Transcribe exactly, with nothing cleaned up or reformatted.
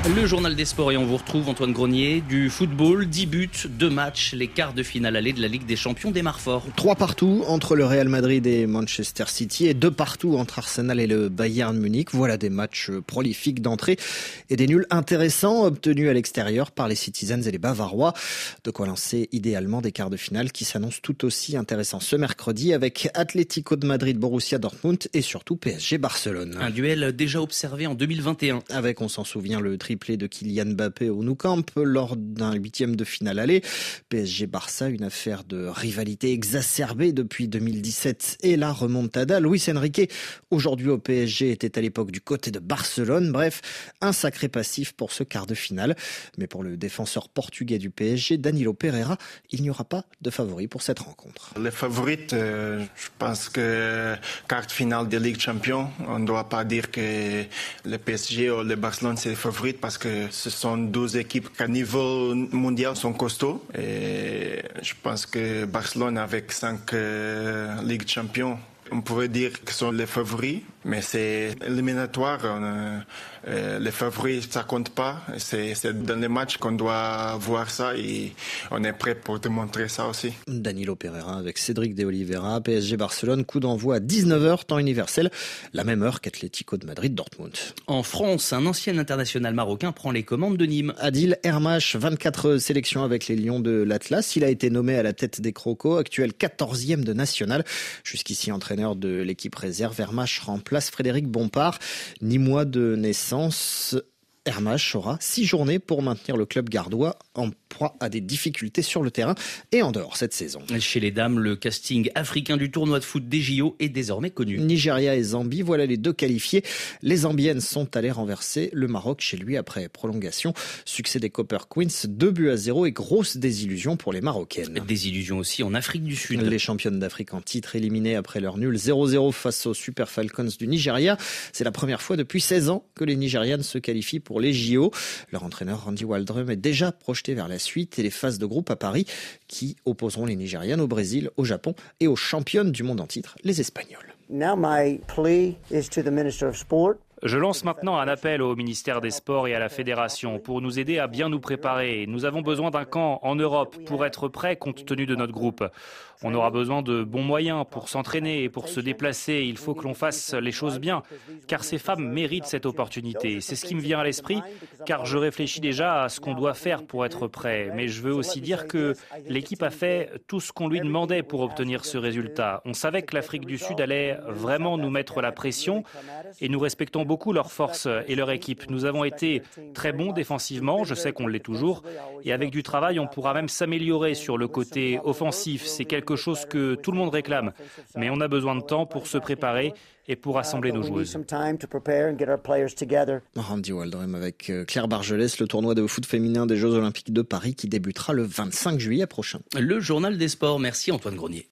Le journal des sports et on vous retrouve Antoine Grenier. Du football, dix buts, deux matchs, les quarts de finale aller de la Ligue des Champions démarrent fort. Trois partout entre le Real Madrid et Manchester City et deux partout entre Arsenal et le Bayern Munich. Voilà des matchs prolifiques d'entrée et des nuls intéressants obtenus à l'extérieur par les Citizens et les Bavarois. De quoi lancer idéalement des quarts de finale qui s'annoncent tout aussi intéressants ce mercredi avec Atlético de Madrid, Borussia Dortmund et surtout P S G Barcelone. Un duel déjà observé en deux mille vingt et un. Avec, on s'en souvient, le triplé de Kylian Mbappé au Nou Camp lors d'un huitième de finale aller. P S G-Barça, une affaire de rivalité exacerbée depuis deux mille dix-sept et la remontada. Luis Enrique, aujourd'hui au P S G, était à l'époque du côté de Barcelone. Bref, un sacré passif pour ce quart de finale. Mais pour le défenseur portugais du P S G, Danilo Pereira, il n'y aura pas de favori pour cette rencontre. Les favorites, euh, je pense que quart de finale de Ligue des Champions, on ne doit pas dire que le P S G ou le Barcelone c'est les favorites parce que ce sont deux équipes qui, à niveau mondial, sont costauds. Et je pense que Barcelone, avec cinq euh, Ligues des Champions, on pourrait dire que sont les favoris, mais c'est éliminatoire. On, euh, les favoris, ça compte pas. C'est, c'est dans les matchs qu'on doit voir ça et on est prêt pour démontrer ça aussi. Danilo Pereira avec Cédric de Oliveira, P S G Barcelone, coup d'envoi à dix-neuf heures, temps universel, la même heure qu'Atlético de Madrid Dortmund. En France, un ancien international marocain prend les commandes de Nîmes. Adil Hermach, vingt-quatre sélections avec les Lions de l'Atlas. Il a été nommé à la tête des Crocos, actuel quatorzième de national. Jusqu'ici entraîneur de l'équipe réserve, Hermach remplace Frédéric Bompard. Nîmois de naissance, Hermach aura six journées pour maintenir le club gardois en proie à des difficultés sur le terrain et en dehors cette saison. Chez les dames, le casting africain du tournoi de foot des J O est désormais connu. Nigeria et Zambie, voilà les deux qualifiés. Les Zambiennes sont allées renverser le Maroc chez lui après prolongation. Succès des Copper Queens, deux buts à zéro et grosse désillusion pour les Marocaines. Désillusion aussi en Afrique du Sud. Les championnes d'Afrique en titre éliminées après leur nul zéro zéro face aux Super Falcons du Nigeria. C'est la première fois depuis seize ans que les Nigérianes se qualifient pour les J O. Leur entraîneur Randy Waldrum est déjà projeté vers la suite et les phases de groupe à Paris qui opposeront les Nigérianes au Brésil, au Japon et aux championnes du monde en titre, les Espagnols. Now my plea is to the Minister of Sport. Je lance maintenant un appel au ministère des Sports et à la Fédération pour nous aider à bien nous préparer. Nous avons besoin d'un camp en Europe pour être prêts compte tenu de notre groupe. On aura besoin de bons moyens pour s'entraîner et pour se déplacer. Il faut que l'on fasse les choses bien, car ces femmes méritent cette opportunité. C'est ce qui me vient à l'esprit, car je réfléchis déjà à ce qu'on doit faire pour être prêt. Mais je veux aussi dire que l'équipe a fait tout ce qu'on lui demandait pour obtenir ce résultat. On savait que l'Afrique du Sud allait vraiment nous mettre la pression et nous respectons beaucoup leurs forces et leur équipe. Nous avons été très bons défensivement, je sais qu'on l'est toujours, et avec du travail, on pourra même s'améliorer sur le côté offensif. C'est quelque chose que tout le monde réclame, mais on a besoin de temps pour se préparer et pour assembler nos joueuses. Randy Waldrum avec Claire Bargelès, le tournoi de foot féminin des Jeux Olympiques de Paris qui débutera le vingt-cinq juillet prochain. Le journal des sports, merci Antoine Grenier.